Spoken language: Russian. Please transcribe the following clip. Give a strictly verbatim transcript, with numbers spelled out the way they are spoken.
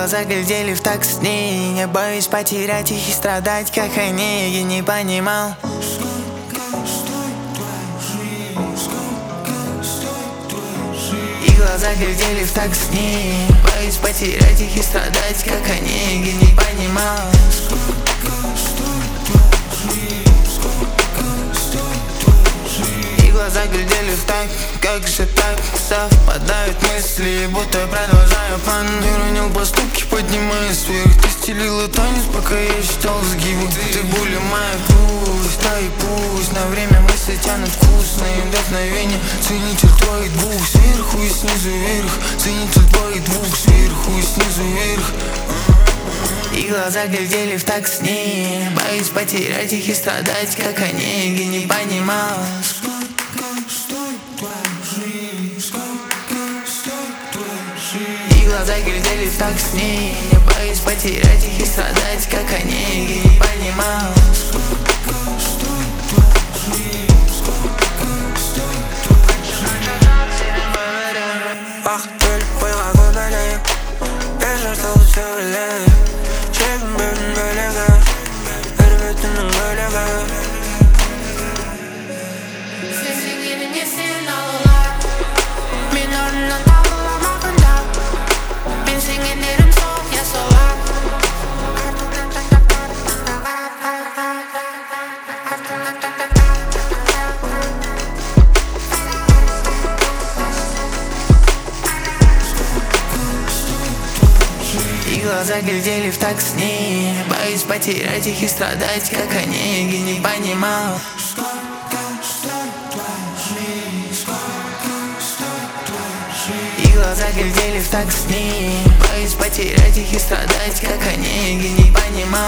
глаза глядели в так сны. Я боюсь потерять их и страдать, как они. Я не понимал, и глаза глядели в так сны. Боюсь потерять их и страдать, как они. Я не понимал, и глаза глядели в так. Как же так совпадают мысли, будто я продолжаю план. Ты ронил поступки, поднимаясь вверх. Ты стелила танец, пока я считал сгибы. Ты более моя грусть, да и пусть на время мысли тянут вкусные вдохновения. Ценитель твоих двух сверху и снизу вверх. Ценитель твоих двух сверху и снизу вверх. И глаза глядели в так сны. Боюсь потерять их и страдать, как они. Я не понимал, и глаза глядели в так сны. Я боюсь потерять их и страдать, как они. Я не понимал, Ах, böyle boyuna gömeleyim. Yaşarsa söyle. Çekim benim böyle gel. Elbetinin böyle gel. Sesin yerine sen ağlar. Min önüne dağılamakında. Ben senin yerim soğuk ya soğuk. и глаза глядели в так сны. Боюсь потерять их и страдать, как они. Я не понимал, и глаза глядели в так сны. Боюсь потерять их и страдать, как они. Я не понимал.